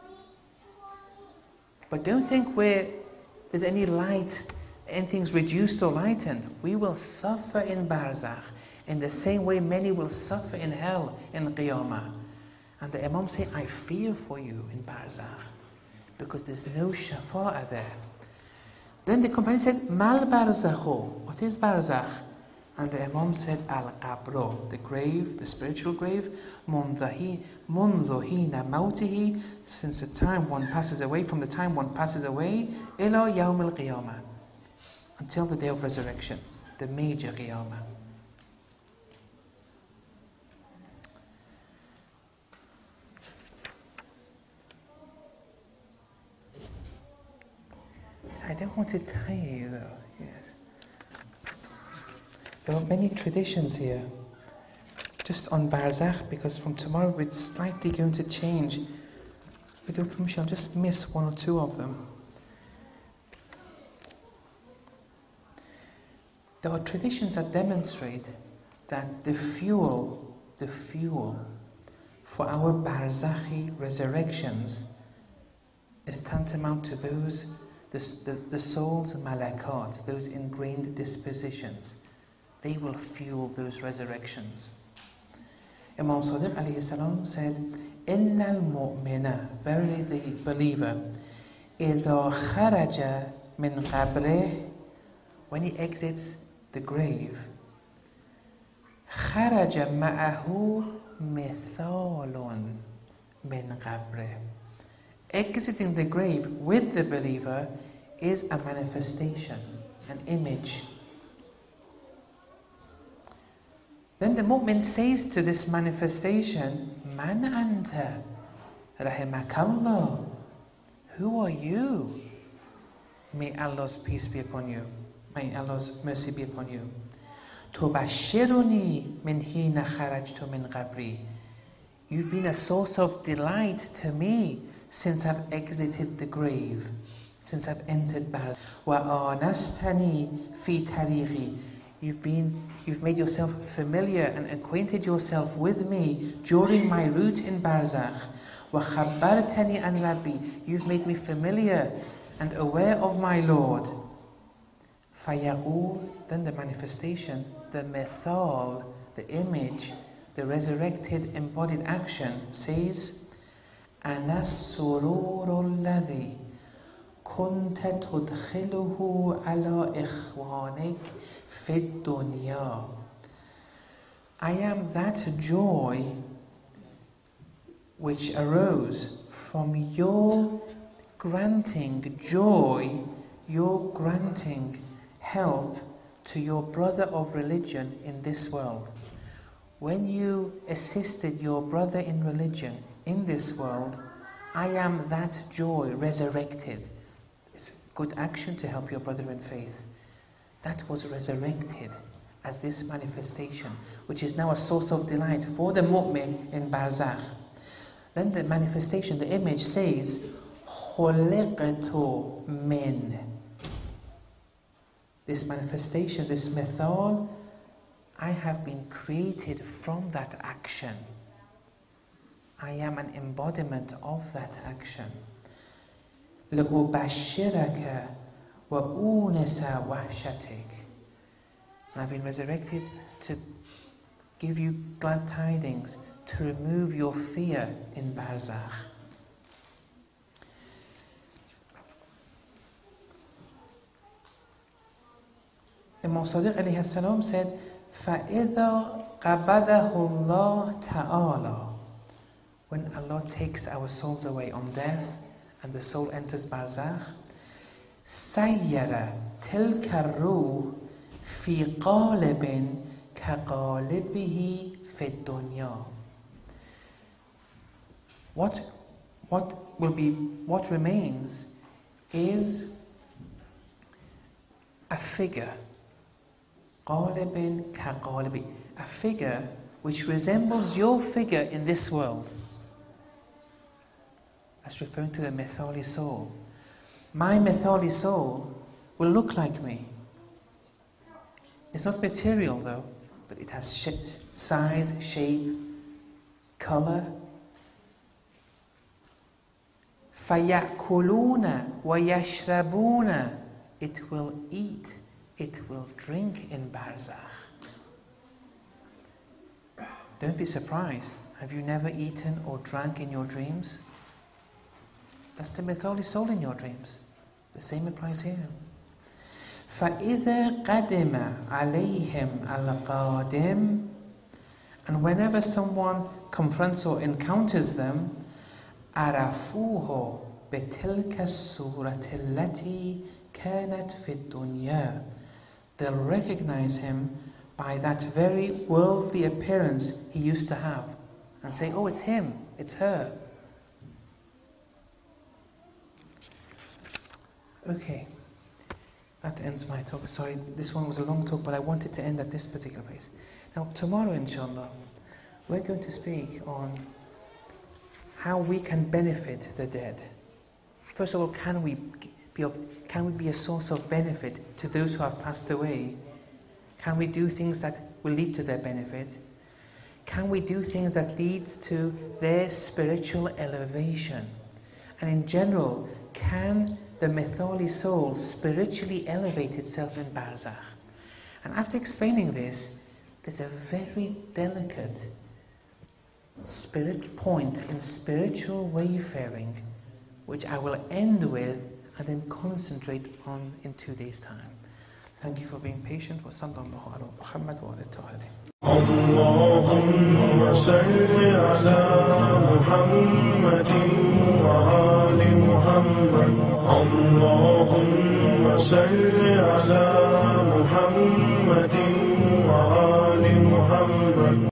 But don't think where there's any light, anything's reduced or lightened. We will suffer in Barzakh in the same way many will suffer in hell in Qiyamah. And the Imam say, I fear for you in Barzakh, because there's no shafa'ah there. Then the companion said, Mal Barzakho, what is Barzakh? And the Imam said, Al-Qabro, the grave, the spiritual grave, Mundhahina Mautihi, since the time one passes away, from the time one passes away, Ila Yawm al-Qiyamah, until the day of resurrection, the major Qiyamah. I don't want to tire you though, yes. There are many traditions here, just on Barzakh, because from tomorrow we're slightly going to change. With your permission, I'll just miss one or two of them. There are traditions that demonstrate that the fuel, the fuel for our Barzakhi resurrections is tantamount to those, the, the, the soul's malakat, those ingrained dispositions. They will fuel those resurrections. Imam Sadiq alayhi salam said, Inna al-mu'mina, verily the believer, إِذَا خَرَجَ مِنْ قَبْرِهِ, when he exits the grave, خَرَجَ مَعَهُ مِثَالٌ مِنْ قَبْرِهِ. Exiting the grave with the believer is a manifestation, an image. Then the mu'min says to this manifestation, Man anta, rahimakallah. Who are you? May Allah's peace be upon you. May Allah's mercy be upon you. Tubashiruni min hina kharajtu min qabri. You've been a source of delight to me since I've exited the grave, since I've entered Barzakh. Wa anastani fi tariqi. You've been, you've made yourself familiar and acquainted yourself with me during my route in Barzakh. Wa khabbartani an Rabbi. You've made me familiar and aware of my Lord. Fayaqul, then the manifestation, the mithal, the image, the resurrected embodied action says, Ana sururu alladhi kunta tudkhiluhu ala ikhwanik fid dunya. I am that joy which arose from your granting joy, your granting help to your brother of religion in this world. When you assisted your brother in religion in this world, I am that joy resurrected. It's a good action to help your brother in faith. That was resurrected as this manifestation, which is now a source of delight for the mu'min in Barzakh. Then the manifestation, the image says, خُلِقْتُ min. This manifestation, this mithal, I have been created from that action. I am an embodiment of that action. لَأُبَشِّرَكَ وَأُونِسَ وَحْشَتِكَ. And I've been resurrected to give you glad tidings, to remove your fear in Barzakh. Imam Sadiq alayhi salam said, فَإِذَا قَبَضَهُ اللَّهُ تَعَالَى. When Allah takes our souls away on death and the soul enters Barzakh, سَيَّرَ تِلْكَ الرُّوحِ فِي قَالِبٍ كَقَالِبِهِ فِي الدُّنْيَا. What, what will be, what remains is a figure, قَالِبٍ كَقَالِبِهِ, a figure which resembles your figure in this world. That's referring to the mithali soul. My mithali soul will look like me. It's not material though, but it has sh size, shape, color. فَيَأْكُلُونَ وَيَشْرَبُونَ. It will eat, it will drink in Barzakh. Don't be surprised. Have you never eaten or drank in your dreams? That's the mithali soul in your dreams. The same applies here. فَإِذَا قَدِمَ عَلَيْهِمْ الْقَادِمُ. And whenever someone confronts or encounters them, عَرَفُوهُ بِتِلْكَ السُّورَةِ الَّتِي كَانَتْ فِي الدُّنْيَا. They'll recognize him by that very worldly appearance he used to have and say, oh, it's him, it's her. Okay. That ends my talk. Sorry, this one was a long talk, but I wanted to end at this particular place. Now, tomorrow, inshallah, we're going to speak on how we can benefit the dead. First of all, can we be of, can we be a source of benefit to those who have passed away? Can we do things that will lead to their benefit? Can we do things that leads to their spiritual elevation? And in general, can the Mithali soul spiritually elevate itself in Barzakh? And after explaining this, there's a very delicate spirit point in spiritual wayfaring, which I will end with and then concentrate on in two days' time. Thank you for being patient. Wa sallallahu ala Muhammad wa ala alihi. اللهم صل على محمد وآل محمد اللهم صل